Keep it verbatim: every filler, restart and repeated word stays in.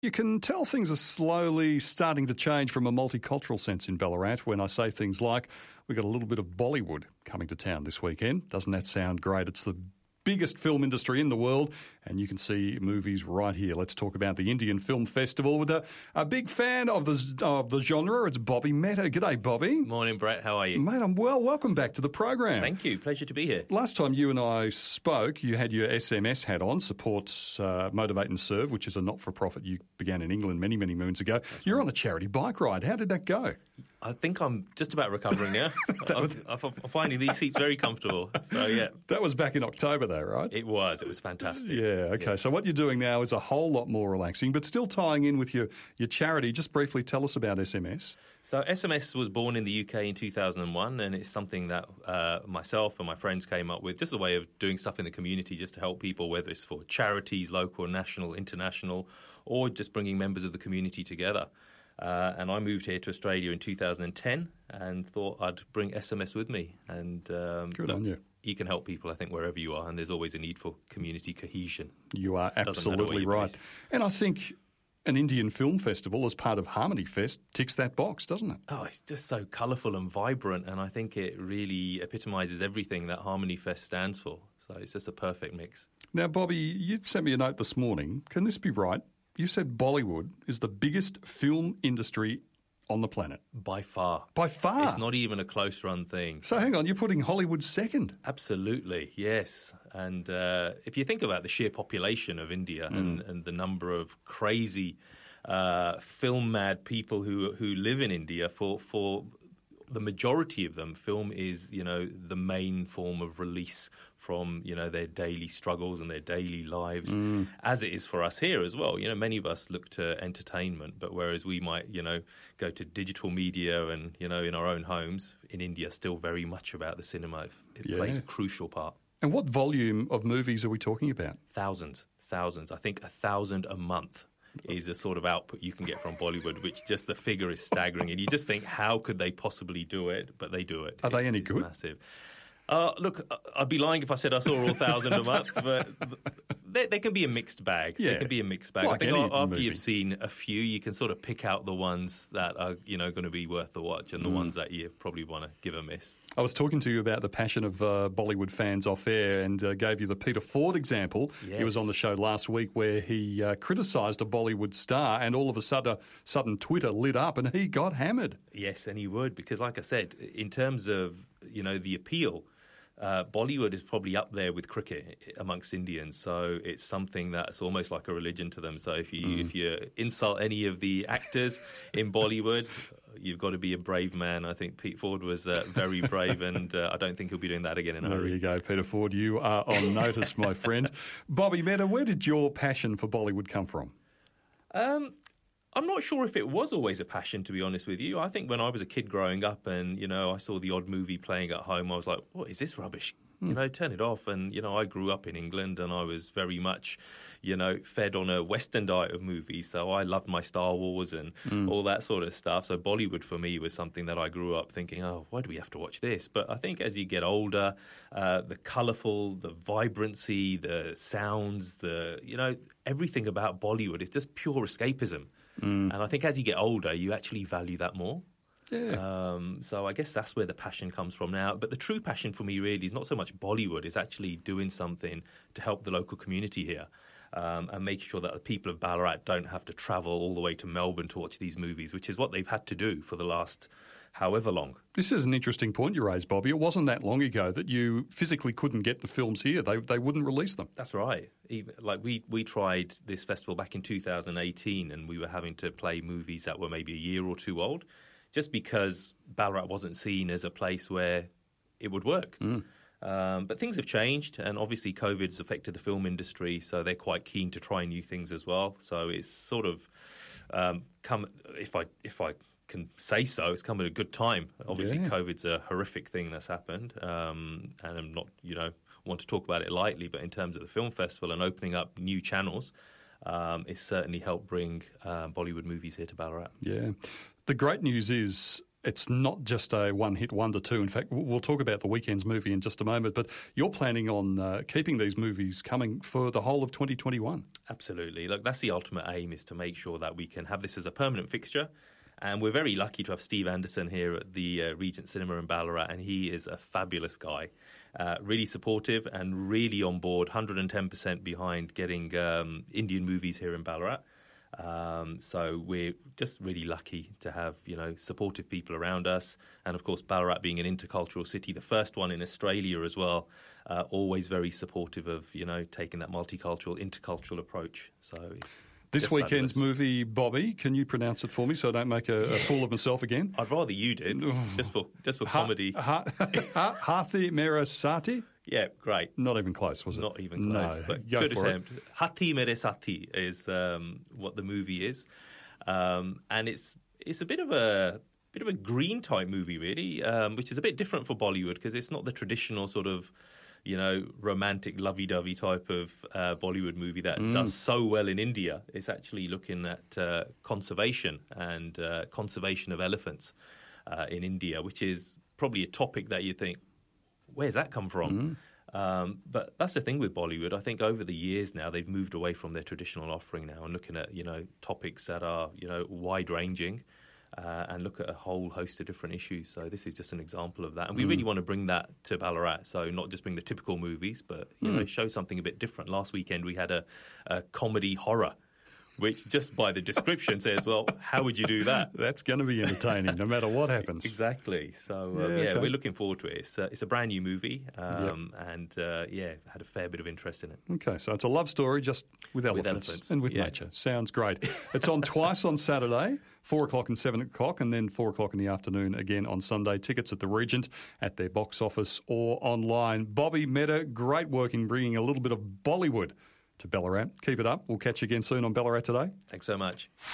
You can tell things are slowly starting to change from a multicultural sense in Ballarat when I say things like, we've got a little bit of Bollywood coming to town this weekend. Doesn't that sound great? It's the biggest film industry in the world, and you can see movies right here. Let's talk about the Indian Film Festival with a, a big fan of the of the genre. It's Bobby Mehta. G'day, Bobby. Morning, Brett. How are you? Mate, I'm well. Welcome back to the program. Thank you. Pleasure to be here. Last time you and I spoke, you had your S M S hat on, Supports uh, Motivate and Serve, which is a not-for-profit you began in England many, many moons ago. That's You're right. on a charity bike ride. How did that go? I think I'm just about recovering now. I'm, I'm finding these seats very comfortable. So, yeah. That was back in October, though, right? It was. It was fantastic. Yeah, okay. Yeah. So what you're doing now is a whole lot more relaxing, but still tying in with your, your charity. Just briefly tell us about S M S. So S M S was born in the U K in two thousand one, and it's something that uh, myself and my friends came up with, just a way of doing stuff in the community just to help people, whether it's for charities, local, national, international, or just bringing members of the community together. Uh, and I moved here to Australia in two thousand ten and thought I'd bring S M S with me. And um, Good look, on you. You can help people, I think, wherever you are, and there's always a need for community cohesion. You are absolutely right. And I think an Indian Film Festival as part of Harmony Fest ticks that box, doesn't it? Oh, it's just so colourful and vibrant, and I think it really epitomises everything that Harmony Fest stands for. So it's just a perfect mix. Now, Bobby, you sent me a note this morning. Can this be right? You said Bollywood is the biggest film industry on the planet. By far. By far? It's not even a close-run thing. So hang on, you're putting Hollywood second? Absolutely, yes. And uh, if you think about the sheer population of India mm. and, and the number of crazy uh, film-mad people who who live in India, for for the majority of them, film is, you know, the main form of release from, you know, their daily struggles and their daily lives, mm. as it is for us here as well. You know, many of us look to entertainment, but whereas we might, you know, go to digital media and, you know, in our own homes, in India, still very much about the cinema. It yeah. plays a crucial part. And what volume of movies are we talking about? Thousands, thousands. I think a thousand a month is a sort of output you can get from Bollywood, which just the figure is staggering. And you just think, how could they possibly do it? But they do it. Are it's, they any it's good? Massive. Uh, look, I'd be lying if I said I saw all thousand a month, but they, they can be a mixed bag. Yeah. They can be a mixed bag. Like I think after movie. you've seen a few, you can sort of pick out the ones that are, you know, going to be worth the watch and the mm. ones that you probably want to give a miss. I was talking to you about the passion of uh, Bollywood fans off air and uh, gave you the Peter Ford example. Yes. He was on the show last week where he uh, criticised a Bollywood star and all of a sudden, sudden Twitter lit up and he got hammered. Yes, and he would, because like I said, in terms of, you know, the appeal, Uh, Bollywood is probably up there with cricket amongst Indians, so it's something that's almost like a religion to them. So if you mm. if you insult any of the actors in Bollywood, you've got to be a brave man. I think Pete Ford was uh, very brave, and uh, I don't think he'll be doing that again in a there hurry. There you go, Peter Ford. You are on notice, my friend. Bobby Mehta, where did your passion for Bollywood come from? Um. I'm not sure if it was always a passion, to be honest with you. I think when I was a kid growing up and, you know, I saw the odd movie playing at home, I was like, what is this rubbish? Mm. You know, turn it off. And, you know, I grew up in England and I was very much, you know, fed on a Western diet of movies. So I loved my Star Wars and mm. all that sort of stuff. So Bollywood for me was something that I grew up thinking, oh, why do we have to watch this? But I think as you get older, uh, the colourful, the vibrancy, the sounds, the, you know, everything about Bollywood is just pure escapism. Mm. And I think as you get older, you actually value that more. Yeah. Um, so I guess that's where the passion comes from now. But the true passion for me really is not so much Bollywood, it's actually doing something to help the local community here um, and making sure that the people of Ballarat don't have to travel all the way to Melbourne to watch these movies, which is what they've had to do for the last however long. This is an interesting point you raised, Bobby. It wasn't that long ago that you physically couldn't get the films here. They they wouldn't release them. That's right. Even, like we, we tried this festival back in two thousand eighteen and we were having to play movies that were maybe a year or two old just because Ballarat wasn't seen as a place where it would work. Mm. Um, but things have changed and obviously COVID's affected the film industry, so they're quite keen to try new things as well. So it's sort of um, come, if I if I can say so, it's come at a good time. Obviously, yeah. COVID's a horrific thing that's happened, um, and I'm not, you know, want to talk about it lightly, but in terms of the film festival and opening up new channels, um, it's certainly helped bring uh, Bollywood movies here to Ballarat. Yeah. The great news is it's not just a one-hit wonder too. In fact, we'll talk about the weekend's movie in just a moment, but you're planning on uh, keeping these movies coming for the whole of twenty twenty-one. Absolutely. Look, that's the ultimate aim, is to make sure that we can have this as a permanent fixture. And we're very lucky to have Steve Anderson here at the uh, Regent Cinema in Ballarat, and he is a fabulous guy. Uh, really supportive and really on board, one hundred ten percent behind getting um, Indian movies here in Ballarat. Um, so we're just really lucky to have, you know, supportive people around us. And, of course, Ballarat being an intercultural city, the first one in Australia as well, uh, always very supportive of, you know, taking that multicultural, intercultural approach. So it's This just weekend's fabulous. movie, Bobby, can you pronounce it for me so I don't make a, a fool of myself again? I'd rather you did, just for just for comedy. Ha- ha- Hathi Merasati? Yeah, great. Not even close, was it? Not even close, No, but go good for it. attempt. Hati Mere Sati is um, what the movie is, um, and it's it's a bit of a bit of a green type movie, really, um, which is a bit different for Bollywood because it's not the traditional sort of, you know, romantic, lovey-dovey type of uh, Bollywood movie that Mm. does so well in India. It's actually looking at uh, conservation and uh, conservation of elephants uh, in India, which is probably a topic that you think, where's that come from? Mm. Um, but that's the thing with Bollywood. I think over the years now, they've moved away from their traditional offering now and looking at, you know, topics that are, you know, wide-ranging. Uh, and look at a whole host of different issues. So this is just an example of that. And we Mm. really want to bring that to Ballarat. So not just bring the typical movies, but, you Mm. know, show something a bit different. Last weekend we had a, a comedy horror, which just by the description says, well, how would you do that? That's going to be entertaining no matter what happens. Exactly. So, um, Yeah, yeah, okay. we're looking forward to it. It's, uh, it's a brand new movie um, and, uh, yeah, had a fair bit of interest in it. Okay, so it's a love story just with elephants, elephants, and with yeah. nature. Sounds great. It's on twice on Saturday, four o'clock and seven o'clock, and then four o'clock in the afternoon again on Sunday. Tickets at the Regent, at their box office or online. Bobby Mehta, great work in bringing a little bit of Bollywood to Ballarat. Keep it up. We'll catch you again soon on Ballarat Today. Thanks so much.